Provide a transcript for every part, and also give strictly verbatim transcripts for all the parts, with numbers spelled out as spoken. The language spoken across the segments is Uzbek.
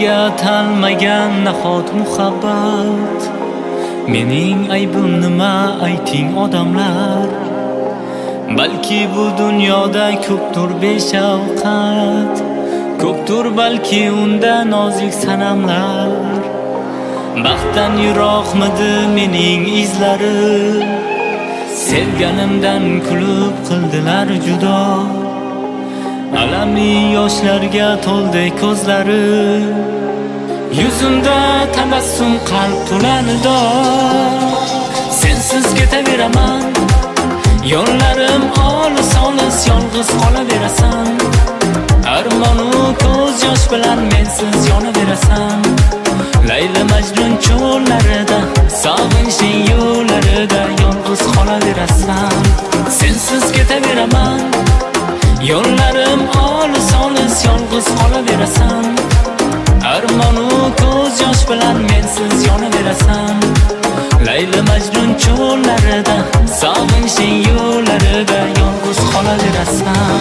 Menga talmagan nahot muhabbat, mening aybim nima ayting odamlar. Balki bu dunyoda ko'pdir beshafqat, ko'pdir balki unda nozik sanamlar. Baxtdan yiroqmidi mening izlarim, sevganimdan kulib qildilar judo. Alamli yoshlarga to'ldi ko'zlari, yuzimda tabassum qalb to'lanido. Sensiz ketaveraman, yo'llarim olis olis, yolg'iz qolaverasan. Armonu ko'z yosh bilan mensiz yonaverasan. Layli Majnun cho'llarida, sog'inchning yo'llarida yolg'iz qolaverasan. Sensiz ketaveraman, yo'llarim olis olis, yolg'iz qolaverasan. Armonu ko'z yosh bilan mensiz yonaverasan. Layli Majnun cho'llarida, sog'inchning yo'llarida yolg'iz qolaverasan.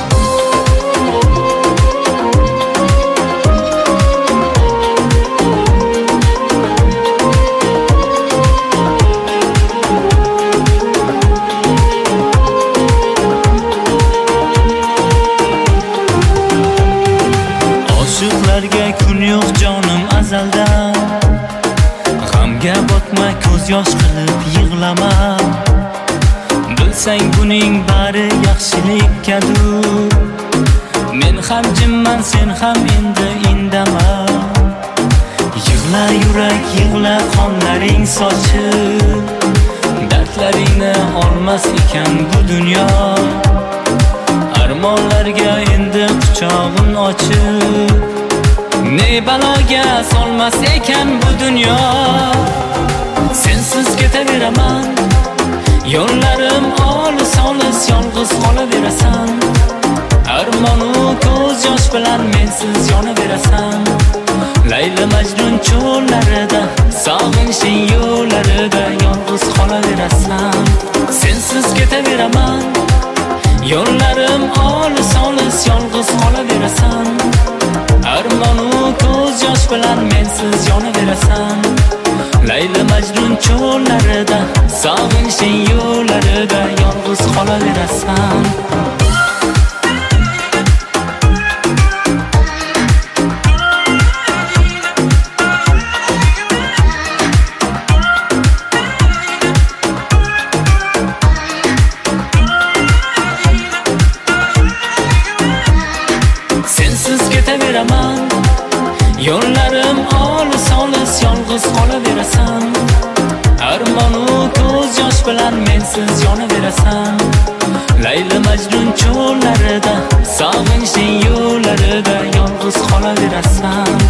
Oshiqlarga kun yo'q jonim azaldan, g'amga botma ko'z yosh qilib yig'lama. Bilsang buning bari yaxshilikkadur, men ham jimman sen ham endi indama. Yig'la yurak yig'la, qonlaring sochib, dardlaringni olmas ekan bu dunyo. Armonlarga endi quchog'in ochib, ne baloga solmas ekan bu dunyo. Sensiz ketaveraman, yo'llarim olis olis, yolg'iz qolaverasan. Armonu ko'z yosh bilan mensiz yonaverasan. Layli Majnun cho'llarida, sog'inchning yo'llarida yolg'iz qolaverasan. Sensiz ketaveraman, yo'llarim olis olis, yolg'iz qolaverasan. Armonu ko'z yosh bilan mensiz yonaverasan. Layli Majnun cho'llarida, sog'inchning yo'llarida yolg'iz qolaverasan. Sensiz ketaveraman, yo'llarim olis olis, yolg'iz qolaverasan. Armonu ko'z yosh bilan mensiz yonaverasan. Layli Majnun cho'llarida, sog'inchning yo'llarida yolg'iz qolaverasan.